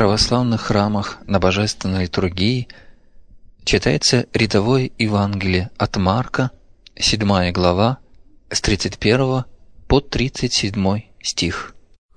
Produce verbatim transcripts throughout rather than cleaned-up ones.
православных храмах на божественной литургии читается рядовое Евангелие от Марка, седьмая глава, с тридцать первого по тридцать седьмой стих.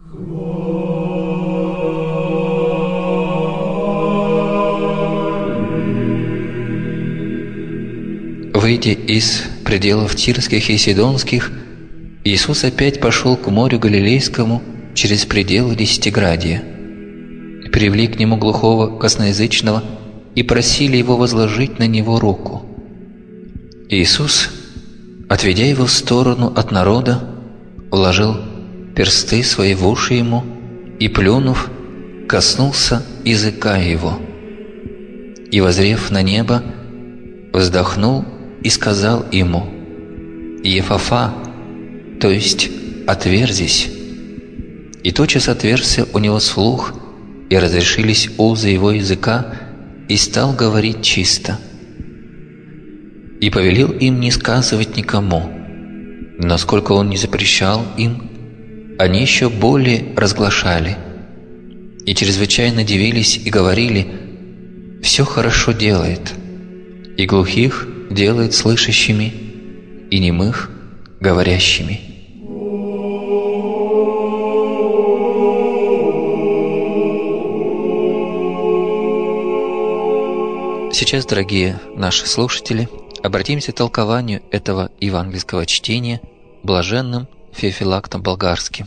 Выйдя из пределов Тирских и Сидонских, Иисус опять пошел к морю Галилейскому через пределы Десятиградия. Привели к Нему глухого косноязычного и просили Его возложить на него руку. Иисус, отведя его в сторону от народа, вложил персты свои в уши ему и, плюнув, коснулся языка его. И, воззрев на небо, вздохнул и сказал ему: «Ефафа», то есть «отверзись». И тотчас отверзся у него слух, и разрешились узы его языка, и стал говорить чисто. И повелел им не сказывать никому, но сколько он не запрещал им, они еще более разглашали, и чрезвычайно дивились и говорили: «Все хорошо делает, и глухих делает слышащими, и немых говорящими». Сейчас, дорогие наши слушатели, обратимся к толкованию этого евангельского чтения блаженным Феофилактом Болгарским.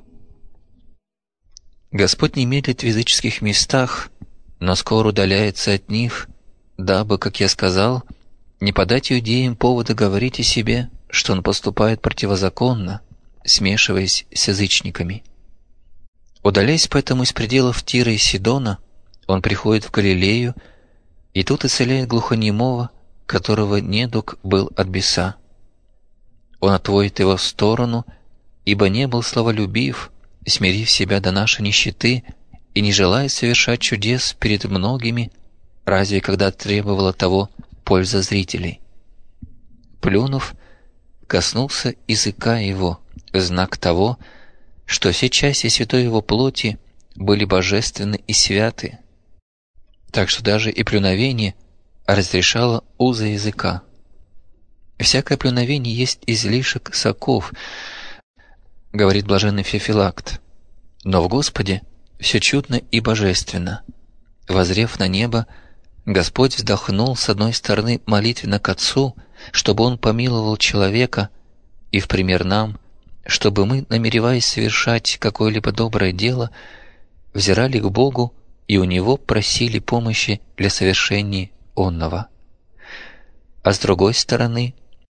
Господь не медлит в языческих местах, но скоро удаляется от них, дабы, как я сказал, не подать иудеям повода говорить о себе, что Он поступает противозаконно, смешиваясь с язычниками. Удаляясь поэтому из пределов Тира и Сидона, Он приходит в Галилею, и тут исцеляет глухонемого, которого недуг был от беса. Он отводит его в сторону, ибо не был славолюбив, смирив себя до нашей нищеты и не желая совершать чудес перед многими, разве когда требовала того польза зрителей. Плюнув, коснулся языка его, знак того, что все части святой его плоти были божественны и святы, так что даже и плюновение разрешало узы языка. «Всякое плюновение есть излишек соков», — говорит блаженный Феофилакт, «но в Господе все чудно и божественно». Воззрев на небо, Господь вздохнул с одной стороны молитвенно к Отцу, чтобы Он помиловал человека, и в пример нам, чтобы мы, намереваясь совершать какое-либо доброе дело, взирали к Богу и у Него просили помощи для совершения онного. А с другой стороны,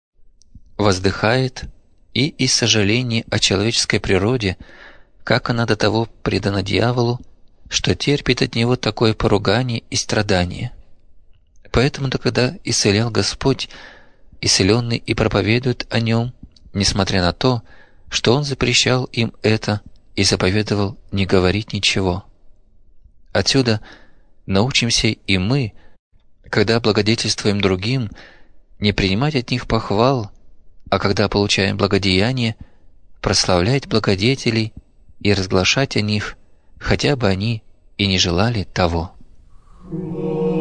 воздыхает и из сожаления о человеческой природе, как она до того предана дьяволу, что терпит от него такое поругание и страдание. Поэтому-то, когда исцелял Господь, исцеленный и проповедует о Нем, несмотря на то, что Он запрещал им это и заповедовал не говорить ничего. Отсюда научимся и мы, когда благодетельствуем другим, не принимать от них похвал, а когда получаем благодеяние, прославлять благодетелей и разглашать о них, хотя бы они и не желали того.